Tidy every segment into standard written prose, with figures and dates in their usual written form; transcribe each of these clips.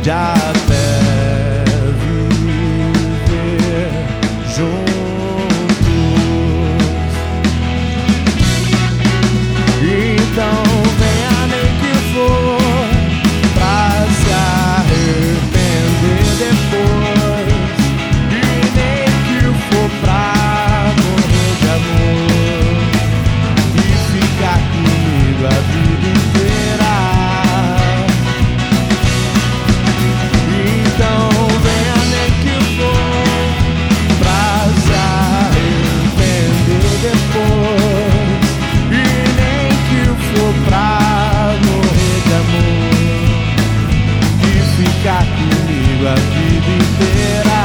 de até viver juntos. Então venha nem que for pra se arrepender depois, e nem que for pra morrer de amor e ficar comigo a vida inteira. Então venha nem que for pra se arrepender depois, e nem que for pra morrer de amor e ficar comigo a vida inteira.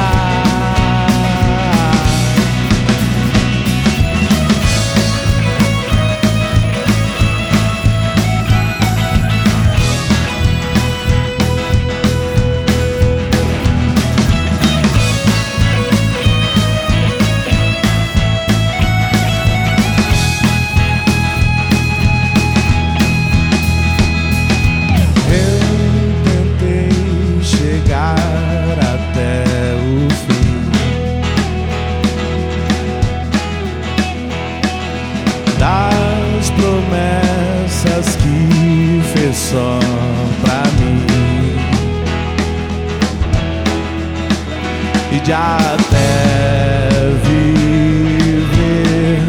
Das promessas que fez só pra mim, e de até viver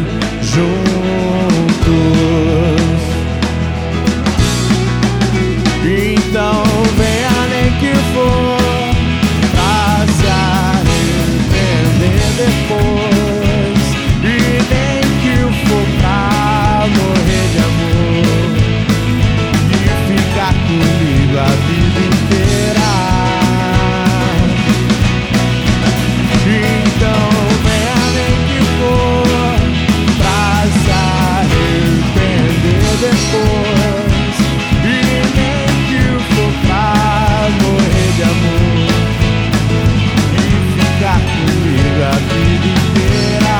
juntos. Então venha nem que for pra se arrepender depois, e nem que for pra morrer de amor e ficar comigo a vida inteira. Então venha nem que for pra se arrepender depois, e nem que for pra morrer de amor e ficar comigo a vida inteira.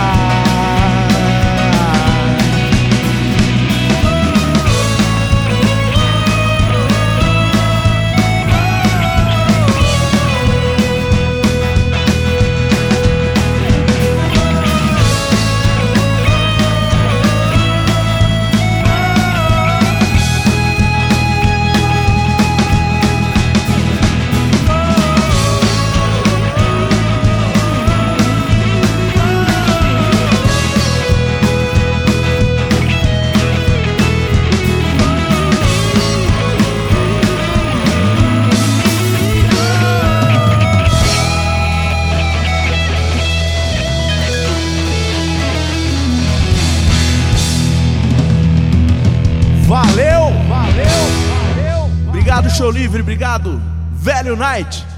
Valeu! Obrigado, Show Livre. Obrigado, Velho Night.